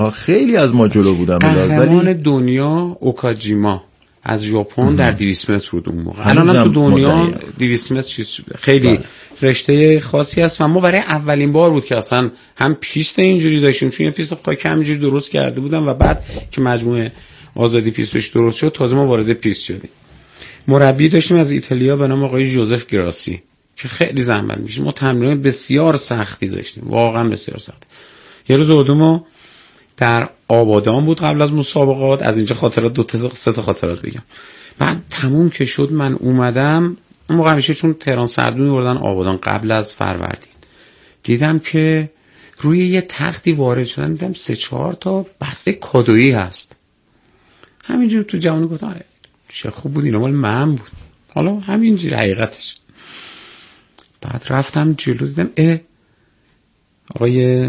خیلی از ما جلو بودن. قهرمان دنیا اوکاجیما از ژاپن در 200 متر بود اون موقع. الان هم تو دنیا 200 متر چیز شده. خیلی رشته خاصی است و ما برای اولین بار بود که اصلا هم پیست اینجوری داشتیم، چون یه پیست خاک همینجوری درست کرده بودن و بعد که مجموعه آزادی پیستش درست شد تازه ما وارد پیست شدیم. مربی داشتیم از ایتالیا به نام آقای جوزف گراسی که خیلی زحمت می‌کشه. ما تمرین بسیار سختی داشتیم، واقعا بسیار سخت. یه روز اردومو در آبادان بود قبل از مسابقات. از اینجا خاطرات سه تا خاطرات بگم. بعد تموم که شد من اومدم اون موقع همیشه چون تهران سردون می‌بردن آبادان قبل از فروردین، دیدم که روی یه تختی وارد شدن، دیدم 3-4 تا بسته کادویی هست. همینجور تو جوانی گفتم چه خوب بود، اینا مال من بود. حالا همینجوری حقیقتش. بعد رفتم جلو دیدم آقای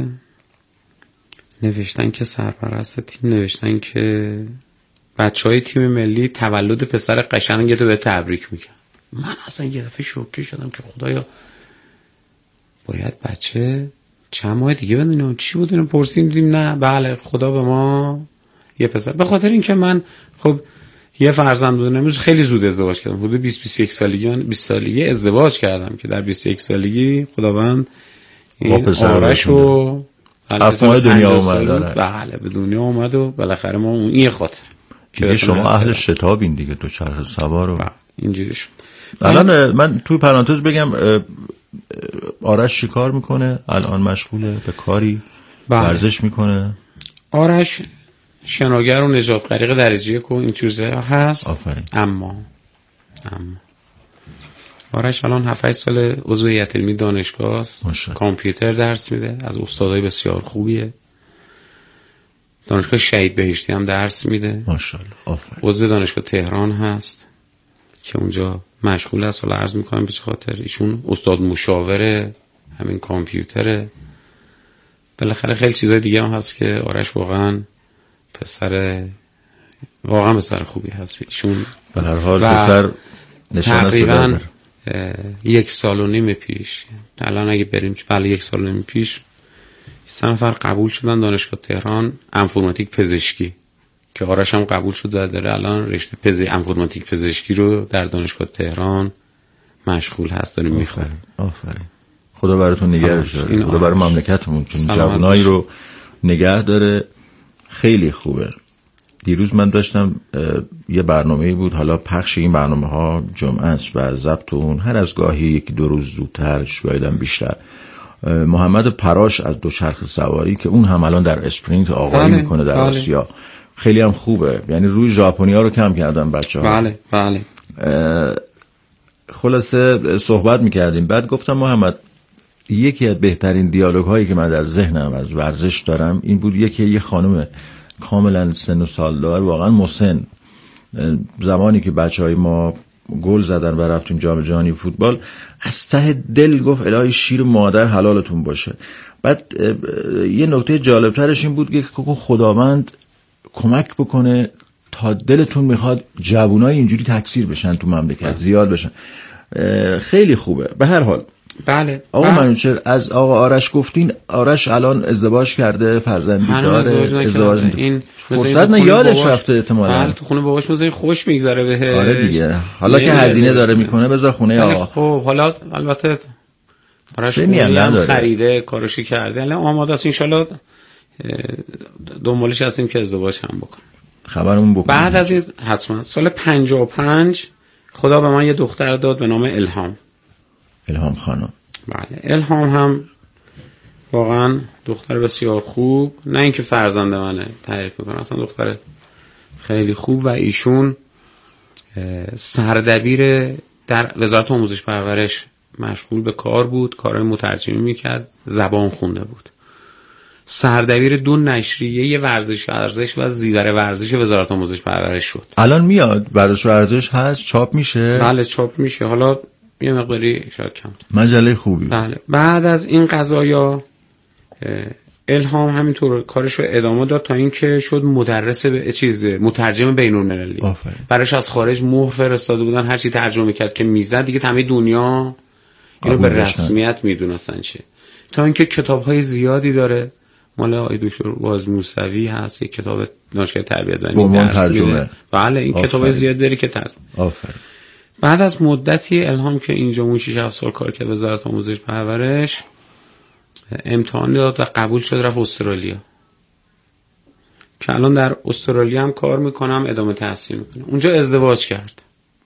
نوشتن که سرپرست تیم نوشتن که بچهای تیم ملی تولد پسر قشنگ تو به تبریک میگن. من اصلا یه دفعه شوکه شدم که خدایا باید بچه چند ماه دیگه بدونیم چی بود. اینو پرسیدیم نه بله خدا به ما یه پسر، به خاطر اینکه من خب یه فرزند بودم. امروز خیلی زود ازدواج کردم، حدود 20-21 سالگی 20 سالگی ازدواج کردم که در 21 سالگی خداوند این آرشو اصلا دنیا اومد. بله به دنیا اومد و بالاخره ما اون این خاطر که شما اهل شتابین دیگه، دوچرخه سوار و اینجوری شد. الان من توی پرانتز بگم آرش چیکار میکنه الان؟ مشغوله به کاری؟ ورزش میکنه؟ آرش شناگر و نجات غریق درجه یک و این چیزا هست. آفرین. اما آرش الان 7-8 سال عضو هیئت علمی دانشگاه است. کامپیوتر درس میده، از استادای بسیار خوبیه. دانشگاه شهید بهشتی هم درس میده. ماشاءالله. آفرین. عضو دانشگاه تهران هست که اونجا مشغول است. حالا عرض میکنم به چه خاطر. ایشون استاد مشاوره همین کامپیوتره. بالاخره خیلی چیزای دیگه هم هست که آرش واقعا پسر خوبی هست. ایشون به هر حال پسر نشانه تقریبا 1.5 سال پیش، الان اگه بریم که بله 1 سال پیش 3 نفر قبول شدن دانشگاه تهران انفورماتیک پزشکی که آرش هم قبول شد و داره الان رشته انفورماتیک پزشکی رو در دانشگاه تهران مشغول هست، داره میخونه. آفرین. خدا براتون نگهش داره، خدا برای مملکتمون چون جوانایی رو نگه داره. خیلی خوبه. دیروز من داشتم یه برنامه‌ای بود، حالا پخش این برنامه‌ها جمعه است و ضبط اون هر از گاهی 1-2 روز زودتر شاید هم بیشتر. محمد پراش از دوچرخه سواری که اون هم الان در اسپرینت آغازی میکنه در آسیا، خیلی هم خوبه. یعنی روی ژاپنی‌ها رو کم کردن بچه‌ها. بله. خلاصه صحبت میکردیم، بعد گفتم محمد یکی از بهترین دیالوگ هایی که من در ذهنم از ورزش دارم این بود، یه خانم کاملا سن و سالدار، واقعا مسن، زمانی که بچهای ما گل زدن و رفتیم جام جهانی فوتبال، از ته دل گفت الهی شیر مادر حلالتون باشه. بعد یه نکته جالبترش این بود که خداوند کمک بکنه تا دلتون میخواد جوانای اینجوری تکثیر بشن تو مملکت، زیاد بشن. خیلی خوبه. به هر حال بله. آقا منوچهر، از آقا آرش گفتین. آرش الان ازدواج کرده، فرزندی داره، ازدواج این فرصت نه یادش رفته احتمالاً. بله تو خونه باباش بذاری خوش میگذره بهش. آره دیگه، حالا که هزینه داره میکنه بذار خونه آقا. خب حالا البته آرش هم خریده، کارشو کرده، الان آماده است ان شاءالله دنبالش هستیم که ازدواج هم بکنه. خبرمون بکنه. بعد از این حتما سال 55 خدا به من یه دختر داد به نام الهام خانم. بله الهام هم واقعا دختر بسیار خوب، نه اینکه فرزند منه تعریف میکنم، اصلا دختر خیلی خوب و ایشون سردبیر در وزارت آموزش پرورش مشغول به کار بود، کارهای مترجمی میکرد، زبان خونده بود، سردبیر 2 نشریه ورزش و زیور ورزش وزارت آموزش پرورش شد. الان میاد ورزش هست، چاپ میشه؟ بله چاپ میشه، حالا یه مقداری شاید کم، مجله خوبی. بله. بعد از این قضایا الهام همینطور کارش رو ادامه داد تا اینکه شد مدرس مترجم بین‌المللی. براش از خارج مهر فرستاده بودن، هر چی ترجمه کرد که میزد دیگه همه دنیا اینو به رسمیت میدونستن چه. تا اینکه کتاب‌های زیادی داره مال آقای دکتر واعظ موسوی هست، یک کتاب ناشر تربیت بدنی ترجمه. بله این کتاب زیاد داری که آفرین. بعد از مدتی الهام که اینجا اون 6-7 سال کار کرد وزارت آموزش پرورش، امتحان داد و قبول شد رفت استرالیا که الان در استرالیا هم کار میکنم، ادامه تحصیل میکنم. اونجا ازدواج کرد،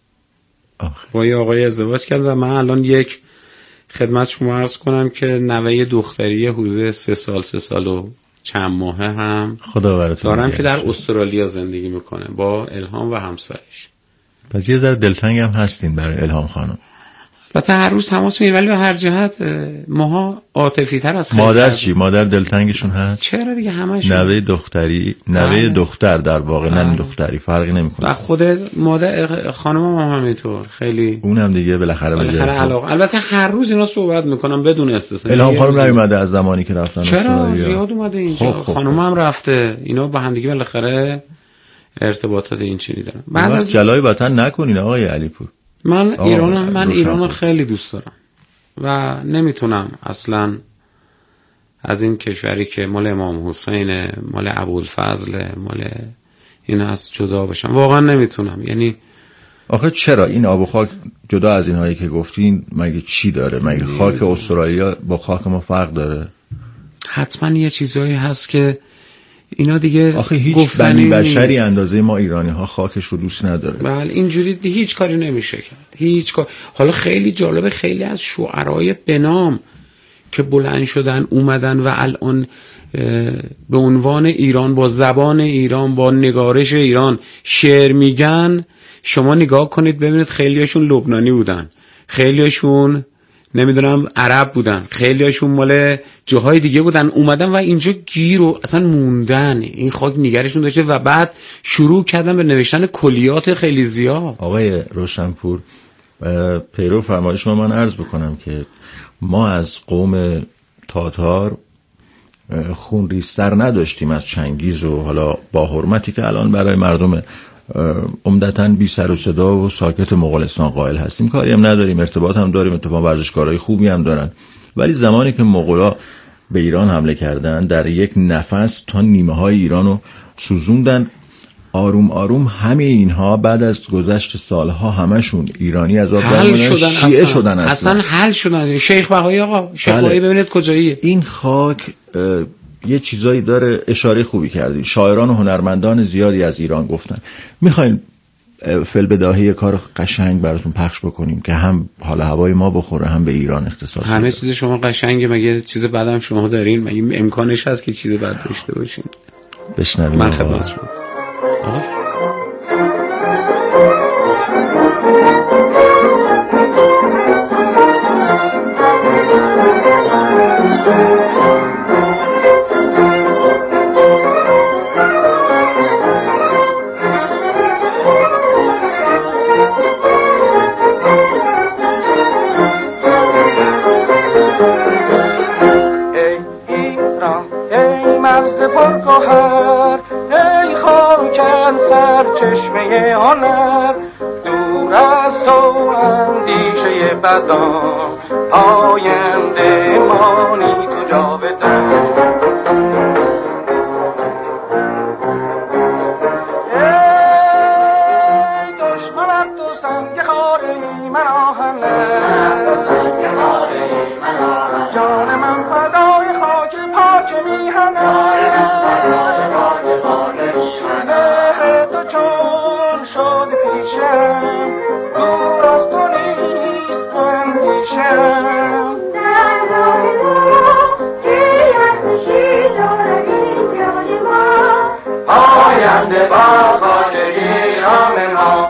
با یه آقای ازدواج کرد و من الان یک خدمت شما عرض کنم که نوه دختری حدود 3 سال و چند ماهه هم دارم که در استرالیا زندگی میکنه با الهام و همسرش. پس یه ذره دلتنگ هم هستین برای الهام خانم. البته هر روز تماس میگیریم ولی به هر جهت ماها عاطفی تر از خیلی. مادر چی؟ مادر دلتنگشون هست؟ چرا دیگه همشون. نوه دختری، نوه دختر در واقع، نه دختری، فرقی نمیکنه. و خود مادر خانم هم همینطور خیلی. اونم دیگه بالاخره علاقه. البته هر روز اینا صحبت میکنم بدون استثنا. الهام خانم نیومده از زمانی که رفتن چرا زیاد اومده اینجا. خانم هم رفته. اینا با هم دیگه بالاخره ارتباطات این چنینی دارن. بعد از جلای وطن نکنین آقای علیپور. من ایران خیلی دوست دارم و نمیتونم اصلا از این کشوری که مال امام حسین، مال ابوالفضل، مال این از جدا بشم. واقعا نمیتونم. یعنی آخه چرا این آب و خاک جدا از اینهایی که گفتین مگه چی داره؟ مگه خاک استرالیا با خاک ما فرق داره؟ حتما یه چیزایی هست که اینا دیگه آخه هیچ بنی بشری اندازه ما ایرانی ها خاکش رو دوست نداره. بله اینجوری هیچ کاری نمیشه کرد. هیچ کار. حالا خیلی جالبه خیلی از شعرای بنام که بلند شدن اومدن و الان به عنوان ایران با زبان ایران با نگارش ایران شعر میگن، شما نگاه کنید ببینید خیلیاشون لبنانی بودن، خیلیاشون نمیدونم عرب بودن، خیلیاشون مال جاهای دیگه بودن، اومدن و اینجا گیر و اصلا موندن. این خاک نگرشون داشته و بعد شروع کردن به نوشتن کلیات خیلی زیاد. آقای روشنپور، پیرو فرمایش شما من عرض بکنم که ما از قوم تاتار خون ریزتر نداشتیم از چنگیز و حالا با حرمتی که الان برای مردم عمدتاً بی سر و صدا و ساکت مغولستان قائل هستیم، کاری هم نداریم، ارتباط هم داریم، اتفاقا ورزشکارای خوبی هم دارن. ولی زمانی که مغولا به ایران حمله کردن در یک نفس تا نیمه های ایرانو سوزوندن. آروم آروم همه اینها بعد از گذشت سالها همشون ایرانی از آب در شیعه شدن اصلا حل شدن. شیخ بهایی آقا، شیخ بهایی ببینید کجاییه. این خاک یه چیزایی داره. اشاره خوبی کردین. شاعران و هنرمندان زیادی از ایران گفتن. میخواین فی‌البداهه کار قشنگ براتون پخش بکنیم که هم حال هوای ما بخوره هم به ایران اختصاص بده. همه چیز شما قشنگه، مگه چیز بعدم شما دارین؟ مگه امکانش هست که چیز بعد داشته باشین؟ بشنویم. من خدمت شما. چشمه هنر دور از تو اندیشه بدا آینده مانی تو جاودان. ای دشمنت تو سنگ خاره من آهنه جان من فدای خاک پاک میهنه چون شد پیشم دور از تو نیست اندیشم در راه تو که ارزشی دارد این جان ما آینده با خاطری نام ما.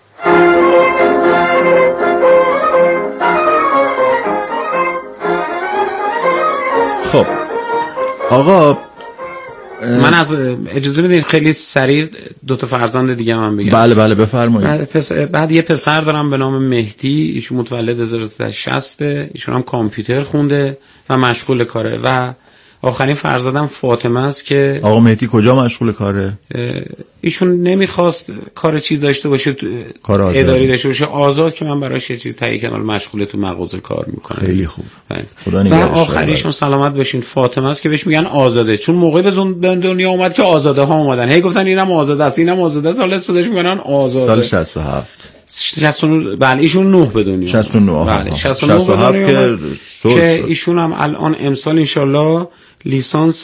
خب آقا من از اجازه بدید خیلی سریع 2 فرزند دیگه من بگم. بله بفرمایید. بعد یه پسر دارم به نام مهدی، ایشون متولد 1360، ایشون هم کامپیوتر خونده و مشغول کاره و آخرین فرزندم فاطمه است که آقا مهدی کجا مشغول کاره؟ ایشون نمیخواست کار چیز داشته باشه، کار اداری داشته باشه، آزاد که من براش یه چیز تهیه کردم، مشغول تو مغازه کار میکنه. خیلی خوب. خدا نگهدارش. و آخریشون سلامت باشین فاطمه است که بهش میگن آزاده، چون موقعی به دنیا اومد که آزاده ها اومدن، هی گفتن اینم آزاده است اینم آزاده است، حالا صداش میکنن آزاده. سال 67 69 بله ایشون 9 به دنیا 69 بله 67 که ایشون هم الان امسال انشالله لیسانس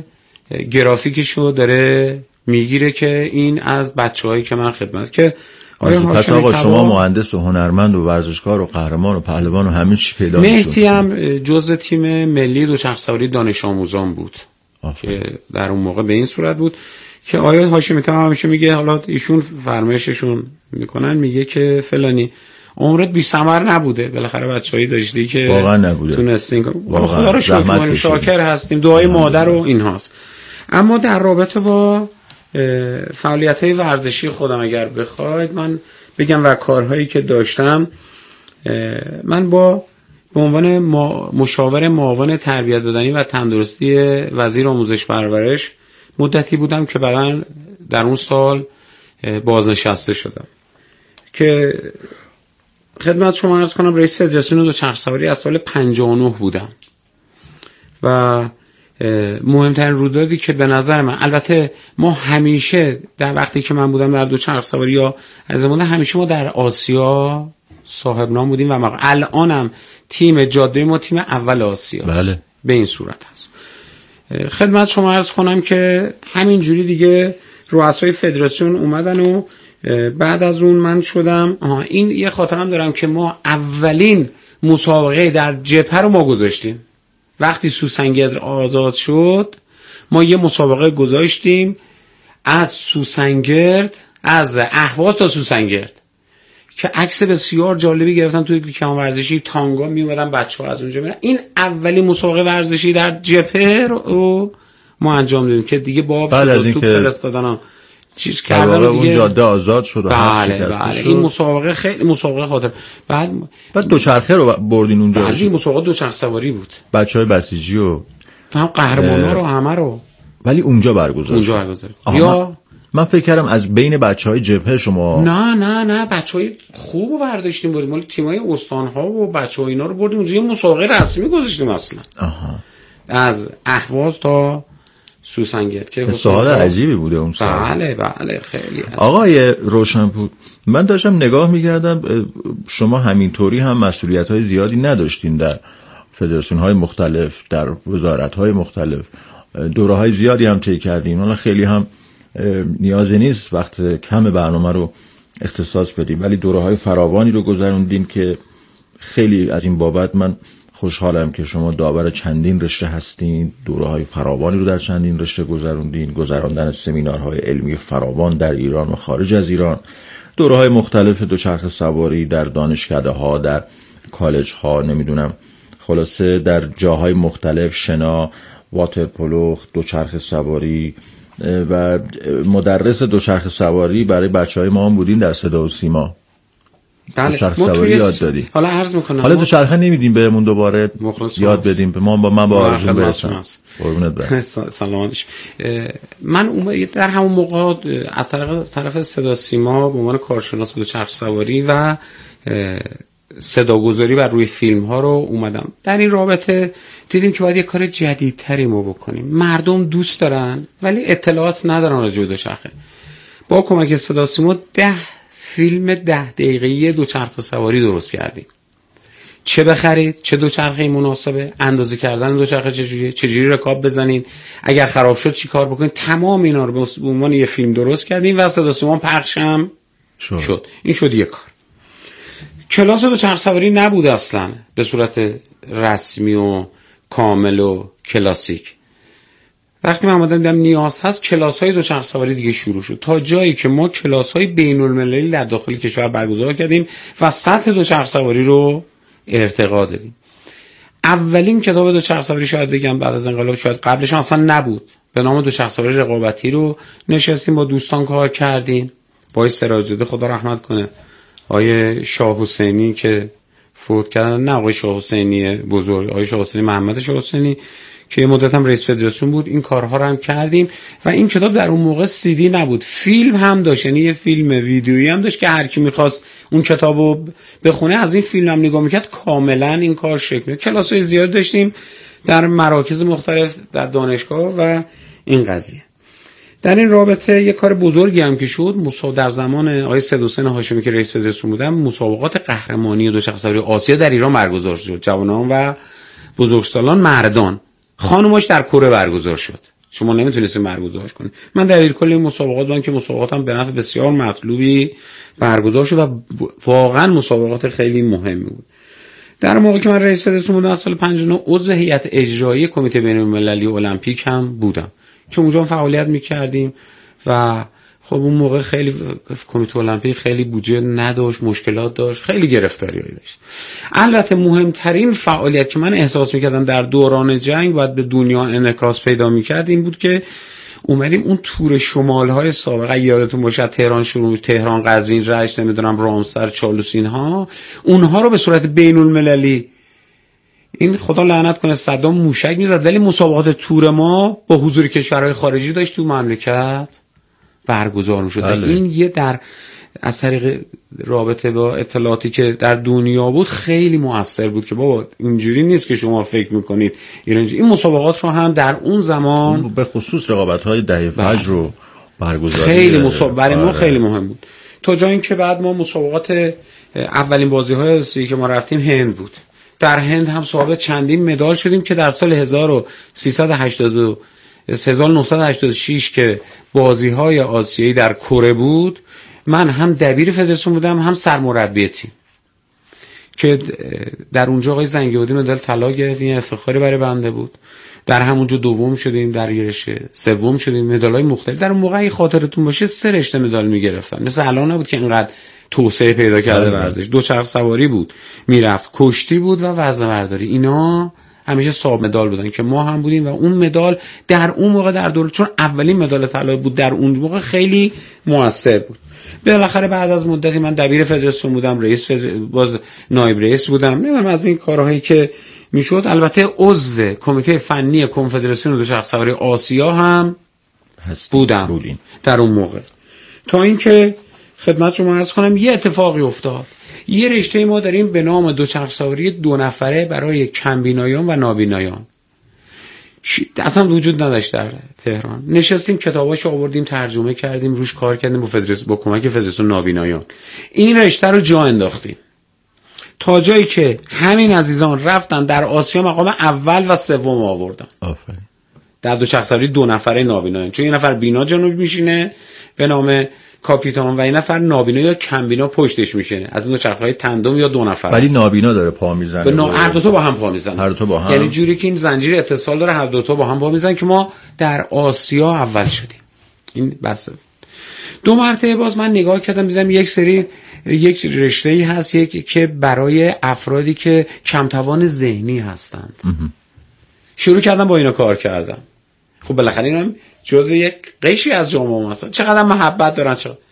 گرافیکشو داره میگیره که این از بچه‌هایی که من خدمت که پس آقا شما مهندس و هنرمند و ورزشکار و قهرمان و پهلوان و همین چی پیدا می‌شد. مهدی هم جزء تیم ملی دوچرخه‌سواری دانش آموزان بود که در اون موقع به این صورت بود که آقای هاشمی هم همیشه میگه، حالا ایشون فرمایششون میکنن، میگه که فلانی عمرت بی ثمر نبوده، بالاخره بچه‌ای داشتی که واقعا نبوده، تونستین. خدا رو شکر شاکر هستیم، دعای مادر و اینهاست. اما در رابطه با فعالیت‌های ورزشی خودم اگر بخواید من بگم و کارهایی که داشتم، من به عنوان مشاور معاون تربیت بدنی و تندرستی وزیر آموزش پرورش مدتی بودم که بعداً در اون سال بازنشسته شدم که خدمت شما عرض کنم رئیس فدراسیون دوچرخه‌سواری از سال 59 بودم و مهمترین رویدادی که به نظر من، البته ما همیشه در وقتی که من بودم در دوچرخه‌سواری یا از زمان همیشه ما در آسیا صاحب نام بودیم و الانم تیم جاده ما تیم اول آسیا است. بله. به این صورت هست. خدمت شما عرض کنم که همین جوری دیگه رؤسای فدراسیون اومدن و بعد از اون من شدم. این یه خاطرم دارم که ما اولین مسابقه در جبهه رو ما گذاشتیم. وقتی سوسنگرد آزاد شد ما یه مسابقه گذاشتیم از سوسنگرد، از اهواز تا سوسنگرد که عکس بسیار جالبی گرفتم توی کمان ورزشی تانگا می اومدن بچه‌ها از اونجا میرن. این اولین مسابقه ورزشی در جبهه رو ما انجام دادیم که دیگه باب شد تو فرستادن چیز کردن و دیگه اون جاده آزاد شد و بله این مسابقه خیلی مسابقه خاطر بعد دوچرخه رو بردین اونجا. بله این مسابقه دوچرخه سواری بود، بچهای بسیجی و هم قهرمانا رو همه رو ولی اونجا برگزار. یا من فکر کردم از بین بچهای جبهه شما. نه بچهای خوب برداشتیم بردیم، مال تیمای استان‌ها و بچهای اینا رو بردیم اونجا، یه مسابقه رسمی گذاشتیم اصلا. از اهواز تا سوسنگرد که سوال عجیبی بوده اون سال. بله خیلی. آقای روشنپور، من داشتم نگاه می‌کردم شما همینطوری هم مسئولیت‌های زیادی نداشتین در فدراسیون‌های مختلف، در وزارت‌های مختلف، دوره‌های زیادی هم طی کردین. حالا خیلی هم نیازی نیست وقت کم برنامه رو اختصاص بدیم، ولی دوره‌های فراوانی رو گذروندین که خیلی از این بابت من خوشحالم که شما داور چندین رشته هستین، دوره‌های فراوانی رو در چندین رشته گذروندین، گذراندن سمینارهای علمی فراوان در ایران و خارج از ایران، دوره‌های مختلف دوچرخه سواری در دانشکده‌ها، در کالج‌ها، نمیدونم خلاصه در جاهای مختلف، شنا، واترپولو، دوچرخه سواری و مدرس دوچرخه سواری برای بچه‌های ما هم بودین در صدا و سیما. بله سواری یاد دادی. حالا عرض میکنم حالا دوچرخه نمیدیم بهمون دوباره یاد بدیم به من با آرزو برسم. قربونت برم. سلامتش. من در همون موقع از طرف صدا سیما به عنوان کارشناس دوچرخه سواری و صداگذاری بر روی فیلم ها رو اومدم. در این رابطه دیدیم که باید یه کار جدیدتری ما بکنیم. مردم دوست دارن ولی اطلاعات ندارن راجع به دوچرخه. با کمک صدا سیما 10 فیلم 10 دقیقه‌ای دوچرخه سواری درست کردیم. چه بخرید، چه دوچرخه مناسبه، اندازه کردن دوچرخه چجوری رکاب بزنین، اگر خراب شد چی کار بکنین، تمام اینا رو به عنوان یه فیلم درست کردیم و صدا سیما پخشم شد. این شد یه کار. کلاس دوچرخه سواری نبود اصلا به صورت رسمی و کامل و کلاسیک. وقتی من اومدم دیدم نیاز هست، کلاس‌های دوچرخه سواری دیگه شروع شد تا جایی که ما کلاس‌های بین‌المللی در داخل کشور برگزار کردیم و سطح دوچرخه سواری رو ارتقا دادیم. اولین کتاب دوچرخه سواری شاید بگم بعد از انقلاب، شاید قبلش اصلا نبود، به نام دوچرخه سواری رقابتی رو نشستیم با دوستان کار کردیم. با سراج‌زاده خدا رحمت کنه، آقای شاه حسینی که فوت کردن، نه آقای شاه حسینی بزرگ، آقای شاه حسینی محمد شاه حسینی که یه مدت هم رئیس فدراسیون بود. این کارها رو هم کردیم و این کتاب در اون موقع CD نبود، فیلم هم داشت، یعنی یه فیلم ویدیویی هم داشت که هر کی می‌خواست اون کتابو بخونه از این فیلم هم نگاه می‌کرد. کاملا این کار شکل کلاس‌های زیاد داشتیم در مراکز مختلف در دانشگاه و این قضیه. در این رابطه یک کار بزرگی هم که شد، در زمان آقای سید هاشمی که رئیس فدراسیون بودن، مسابقات قهرمانی دوچرخه سواری آسیا در ایران برگزار شد. جوانان و بزرگسالان، مردان، خانماش در کره برگزار شد. شما نمیتونستید برگزارش کنید. من در کل این مسابقات بودم که مسابقاتم به نفع بسیار مطلوبی برگزار شد و واقعا مسابقات خیلی مهمی بود. در موقعی که من رئیس فدراسیون بودم سال 59 عضو هیئت اجرایی کمیته بین‌المللی المپیک هم بودم که اونجا فعالیت می‌کردیم و خب اون موقع خیلی کمیته المپیک خیلی بودجه نداشت، مشکلات داشت، خیلی گرفتاری‌هایی داشت. البته مهمترین فعالیت که من احساس می‌کردم در دوران جنگ باید به دنیا انعکاس پیدا می‌کرد این بود که اومدیم اون تور شمال‌های سابقه، یادتون باشه تهران شروع، تهران، قزوین، رشت، نمیدونم رامسر، چالوس، اونها رو به صورت بین‌المللی، این خدا لعنت کنه صدام موشک میزد ولی مسابقات تور ما با حضور کشورهای خارجی داشت تو مملکت برگزار میشد. این یه در از طریق رابطه با اطلاعاتی که در دنیا بود خیلی مؤثر بود که بابا اینجوری نیست که شما فکر میکنید این مسابقات رو هم در اون زمان به خصوص رقابت‌های دهه فجر رو برگزار خیلی برای ما خیلی مهم بود. تا جایی که بعد ما مسابقات اولین بازی‌های آسیایی که ما رفتیم هند بود. در هند هم صاحب چندین مدال شدیم که در سال 1986 که بازی‌های آسیایی در کره بود، من هم دبیر فدراسیون بودم هم سرمربی تیم که در اونجا آقای زنگی‌بادی مدال طلا گرفت. این افتخاری برای بنده بود. در همونجا دوم شدیم، در یه رشته سوم شدیم، مدال‌های مختلف. در اون موقع خاطرتون باشه 3 رشته مدال می‌گرفتن، مثل الان نبود که اینقدر توسعه پیدا کرده ورزش. دوچرخه سواری بود میرفت، کشتی بود و وزنه‌برداری، اینا همیشه صاحب مدال بودن که ما هم بودیم و اون مدال در اون موقع در دولت چون اولین مدال طلا بود در اون موقع خیلی موثر بود. بالاخره بعد از مدتی من دبیر فدراسیون بودم، باز نایب رئیس بودم، نمیدونم از این کارهایی که میشد. البته عضو کمیته فنی کنفدراسیون دوچرخه سواری آسیا هم بودم در اون موقع. تا اینکه خدمت شما عرض کنم یه اتفاقی افتاد. یه رشته ما داریم به نام دوچرخه سواری 2 نفره برای کمبینایان و نابینایان، اصلا وجود نداشت در تهران. نشستیم کتاباشو آوردیم، ترجمه کردیم، روش کار کردیم با کمک فدراسیون نابینایان این رشته رو جا انداختیم تا جایی که همین عزیزان رفتن در آسیا مقام اول و سوم آوردن. آفرین. در دوچرخه سواری 2 نفره نابینایان، چون یه نفر بینا جنوب میشینه به نام کاپیتان و این نفر نابینا یا کمبینا پشتش میشینه، از اون دوچرخه‌های تندم یا 2 نفر. ولی نابینا داره پا میزنه. هر دو تا با هم پا میزنن. هر دو تا با هم. یعنی جوری که این زنجیر اتصال داره، هر دو تا با هم پا میزنن که ما در آسیا اول شدیم. این بس. 2 مرتبه باز من نگاه کردم دیدم یک رشته‌ای هست که برای افرادی که کم توان ذهنی هستند. شروع کردم با اینا کار کردم. خب بالاخره اینا جزء یک قشری از جامعه هستن، چقدر محبت دارن.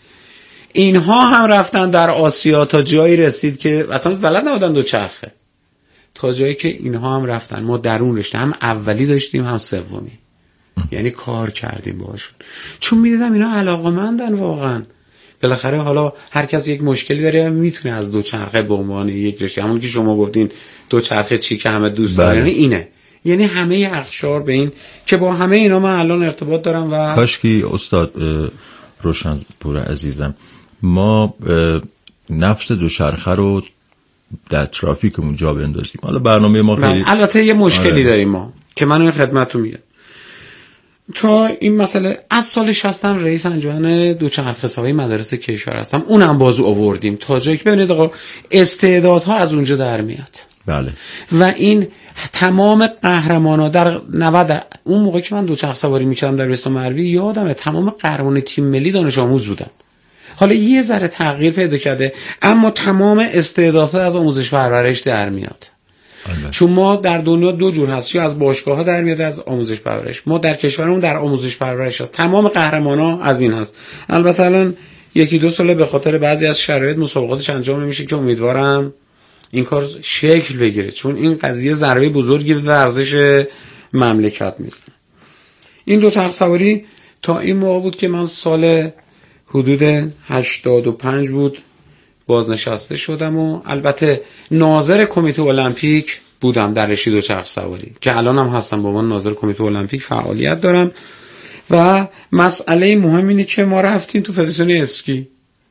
اینها هم رفتن در آسیا تا جایی رسید که اصلا بلد نبودن دوچرخه، تا جایی که اینها هم رفتن. ما در اون رشته هم اولی داشتیم هم سومی، یعنی کار کردیم باشون چون میدیدم اینا علاقه‌مندن واقعا. بالاخره حالا هر کس یک مشکلی داره میتونه از دوچرخه به عنوان یک رشته، همون که شما گفتین دوچرخه چی که همه دوست دارن اینه، یعنی همه اقشار به این که با همه اینا من الان ارتباط دارم. و کاشکی استاد روشنپور عزیزم ما نفس دوچرخه رو در ترافیکمون جا بندازیم. حالا برنامه ما خیلی البته یه مشکلی داریم ما که من این خدمتتون میگم. تا این مسئله از سال 60 رئیس انجمن دوچرخه سواری مدارس کشور هستم، اونم بازو آوردیم تا جایی که ببینید آقا استعدادها از اونجا در میاد. بله. و این تمام قهرمانا در 90 اون موقع که من دوچرخه سواری میکردم در رستم مروی یادمه تمام قهرمان تیم ملی دانش آموز بودن. حالا یه ذره تغییر پیدا کرده اما تمام استعدادها از آموزش پرورش در میاد. چون ما در دنیا 2 جور هست، یا از باشگاه‌ها در میاد از آموزش پرورش. ما در کشورمون در آموزش پرورش هست، تمام قهرمانا از این هست. البته الان 1-2 ساله به خاطر بعضی از شرایط مسابقاتش انجام نمیشه که امیدوارم این کار شکل بگیره، چون این قضیه ضربه بزرگی به ورزش مملکت میزنن. این دو چرخ سواری تا این موقع بود که من سال حدود 85 بود بازنشسته شدم و البته ناظر کمیته المپیک بودم در رشته دو چرخ سواری که الان هم هستم، با من ناظر کمیته المپیک فعالیت دارم. و مسئله مهم اینه که ما رفتیم تو فدراسیون اسکی،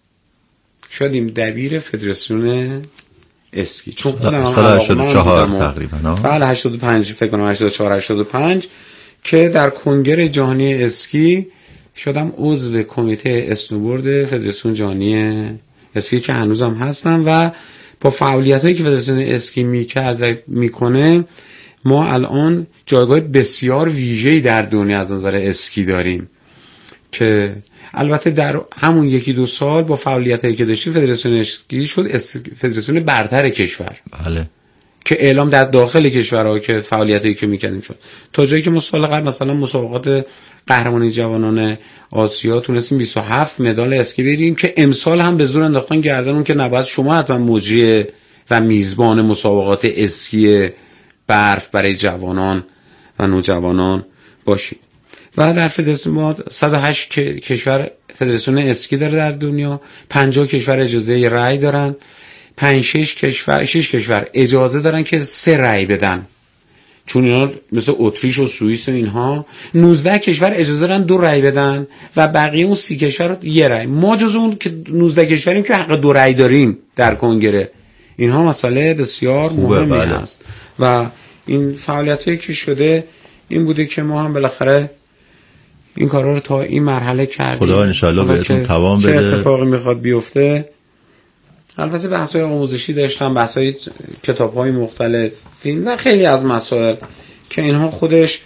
شدیم دبیر فدراسیون اسکی، چون خودم سال 84 تقریبا. بله 85 فکر کنم 84 85 که در کنگره جهانی اسکی شدم عضو کمیته اسنوبورد فدراسیون جهانی اسکی که هنوزم هستم و با فعالیتایی که فدراسیون اسکی میکرد و میکنه ما الان جایگاه بسیار ویژه‌ای در دنیا از نظر اسکی داریم که البته در همون یکی دو سال با فعالیتایی که داشتیم فدراسیون اسکی شد فدراسیون برتر کشور. بله. که اعلام در داخل کشورها که فعالیتایی که میکردیم شد تا جایی که سال قبل مثلا مسابقات قهرمانی جوانان آسیا تونستیم 27 مدال اسکی بگیریم که امسال هم به زور انداختن گردن اون که نباید شما حتما مجری و میزبان مسابقات اسکی برف برای جوانان و نوجوانان باشید. و در فدراسیون ما 108 کشور فدراسیون اسکی داره در دنیا، 50 کشور اجازه رأی دارن، 6 کشور اجازه دارن که 3 رأی بدن، چون اینا مثل اتریش و سوئیس و اینها 19 کشور اجازه دارن 2 رأی بدن و بقیه اون 30 کشور 1 رأی. ما جز اون که 19 کشوریم که حق 2 رأی داریم در کنگره. اینها مسئله بسیار مهمی هست و این فعالیتایی که شده این بوده که ما هم بالاخره این کارا رو تا این مرحله کردیم. خدا انشالله بهتون توان بده. چه اتفاقی میخواد بیفته. البته بحث‌های آموزشی داشتم، بحث‌های کتاب‌های مختلف، فیلم و خیلی از مسائل که اینها خودش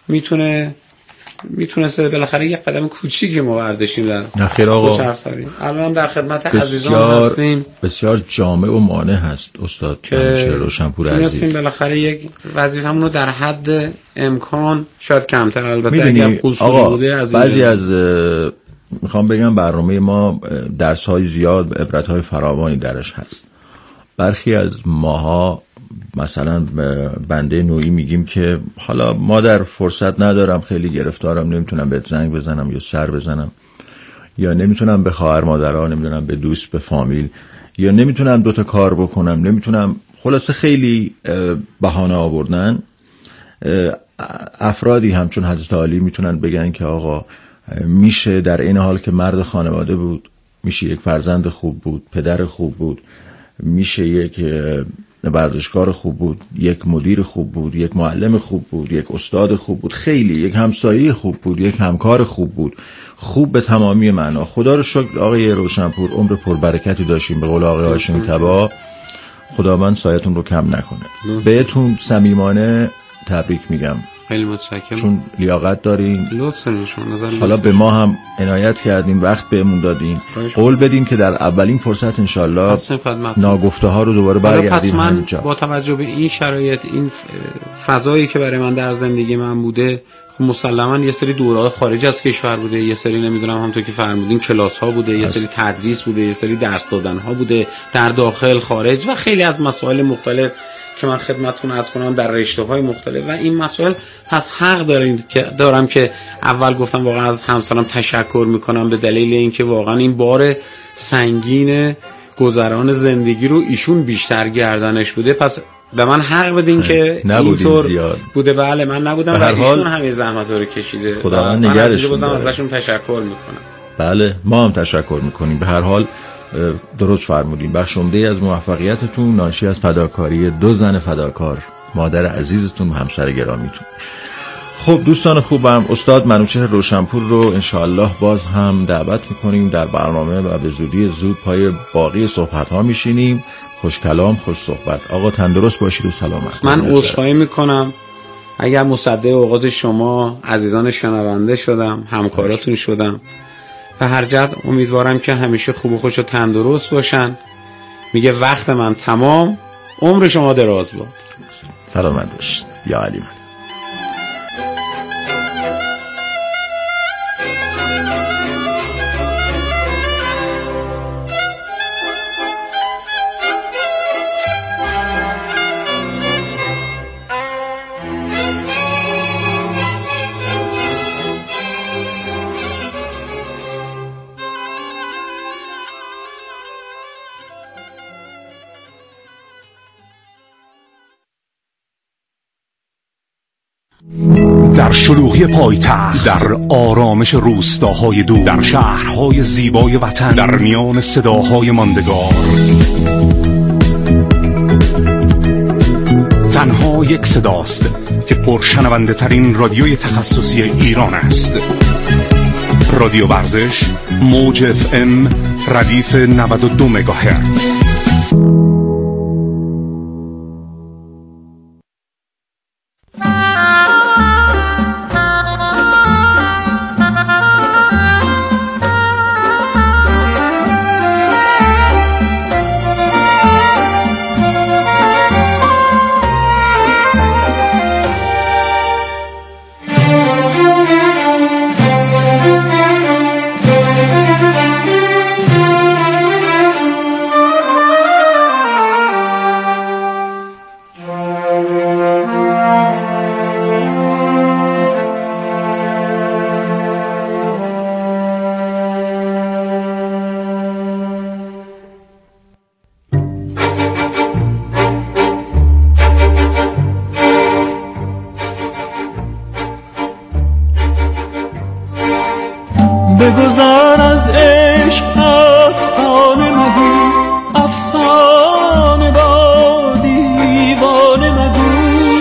میتونسته بالاخره یک قدم کوچیکی ما برداشتیم در خیر آقا. الان هم در خدمت عزیزان هستیم. بسیار جامع و مانع هست استاد که روشنپور عزیز. بالاخره یک وظیفه‌مون رو در حد امکان شاید کمتر البته اگر قصوری بوده از بعضی از میخوام بگم برنامه ما درس‌های زیاد، عبرت‌های فراوانی درش هست. برخی از ماها مثلا بنده نوعی میگیم که حالا مادر فرصت ندارم، خیلی گرفتارم، نمیتونم بهت زنگ بزنم یا سر بزنم، یا نمیتونم به خواهر مادرها، نمیدونم به دوست، به فامیل، یا نمیتونم 2 تا کار بکنم، نمیتونم، خلاصه خیلی بهانه آوردن. افرادی همچون حضرت علی میتونن بگن که آقا میشه در این حال که مرد خانواده بود، میشه یک فرزند خوب بود، پدر خوب بود، میشه یک ورزشکار خوب بود، یک مدیر خوب بود، یک معلم خوب بود، یک استاد خوب بود، خیلی یک همسایه خوب بود، یک همکار خوب بود، خوب به تمامی معنا. خدا رو شکر آقای روشنپور عمر پربرکتی داشتیم، به قول آقای هاشمی تبا خداوند سایتون رو کم نکنه. بهتون صمیمانه تبریک میگم، خیلی متشکرم، چون لیاقت دارین. لطفاً شما حالا به ما هم عنایت کردین، وقت بهمون دادین، قول بدیم که در اولین فرصت انشالله ناگفته ها رو دوباره برگردیم همینجا. با توجه به این شرایط، این فضایی که برای من در زندگی من بوده، خب مسلماً یه سری دوره‌های خارج از کشور بوده، یه سری نمیدونم همونطور که فرمودین کلاس ها بوده، یه سری تدریس بوده، یه سری درس دادن ها بوده در داخل خارج و خیلی از مسائل مختلف که من خدمتتون عرض کنم در رشته‌های مختلف. و این مسائل پس حق دارم که اول گفتم واقعا از همسرم تشکر میکنم به دلیل اینکه واقعا این بار سنگین گذران زندگی رو ایشون بیشتر گردنش بوده، پس به من حق بدین که اینطور بوده. بله من نبودم و ایشون همه زحمت رو کشیده. خدا نگهدش داره. ازشون تشکر میکنم. بله ما هم تشکر میکنیم. به هر حال درست فرمودین، بخش عمده از موفقیتتون ناشی از فداکاری 2 زن فداکار، مادر عزیزتون و همسر گرامیتون. خب دوستان خوبم، استاد منوچهر روشنپور رو انشاءالله باز هم دعوت میکنیم در برنامه و به زودی زود پای باقی صحبت ها میشینیم. خوش کلام، خوش صحبت. آقا تندرست باشید و سلامت. من عذرخواهی میکنم اگر مصدق اوقات شما عزیزان شنونده شدم، همکاراتون شدم، و هر جهت امیدوارم که همیشه خوب و خوش و تندرست باشن. میگه وقت من تمام، عمر شما دراز باد. سلامت باشید. یا علی من. در شلوغی پایتخت، در آرامش روستاهای دور، در شهرهای زیبای وطن، در میان صداهای ماندگار، تنها یک صداست که پرشنونده ترین رادیوی تخصصی ایران است. رادیو ورزش، موج FM، ردیف 92 مگاهرتز. بگذار از عشق افسانه مگو، افسانه با دیوانه مگو.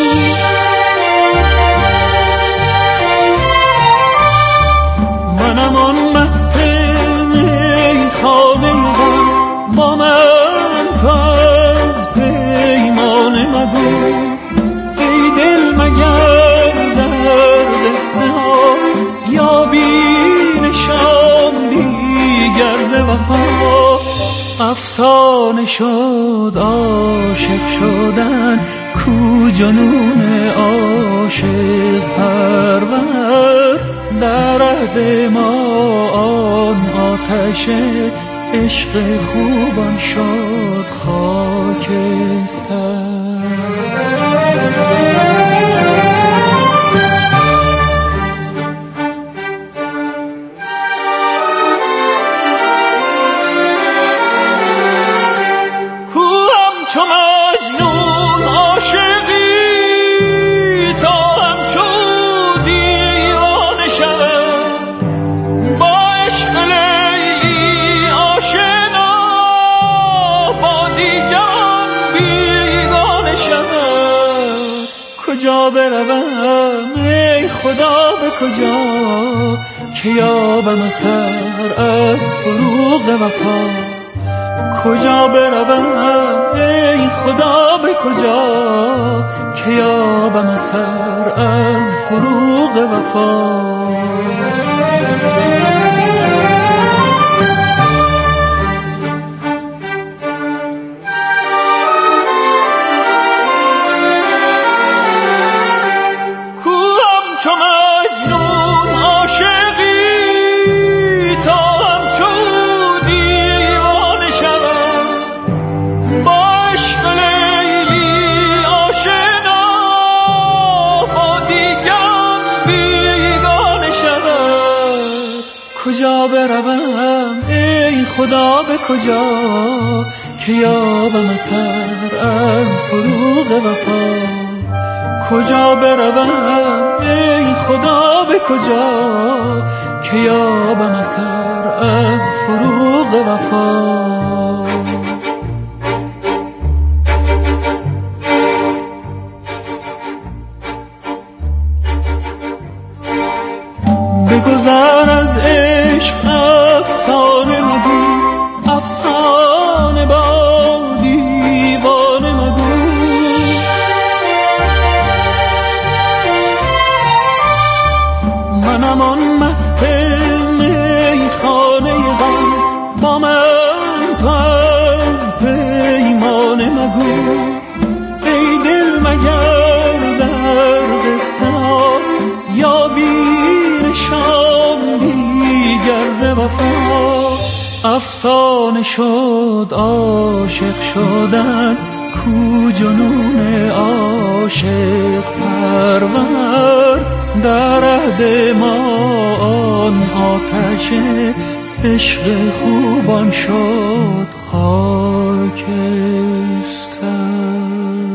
منم آن مست میخانه غم، با من تو از پیمانه مگو. ای دل مگر در قصه ها یا بینشان دیگر ز وفا افسانه شد عاشق شدن، کو جنون عاشق پرور. در عهد ما آن آتش عشق خوبان شد خاکستر. کجا بروم ای خدا به کجا، که یابم اثر از فروغ وفا. کجا بروم ای خدا به کجا، که یابم اثر از فروغ وفا. کجا بروم ای خدا به کجا، که یابم اثر از فروغ وفا. کجا بروم ای خدا به کجا، که یابم اثر از فروغ وفا. بگذار از عشق افسانه مگو، افسانه با دیوانه مگو. منم آن مست میخانه غم، با من تو از پیمانه مگو. ای دل مگر در قصه ها یا بینشان دیگر ز وفا افسانه شد عاشق شدن، کو جنون عاشق پرور. در عهد ما آن آتش عشق خوبان شد خاکستر.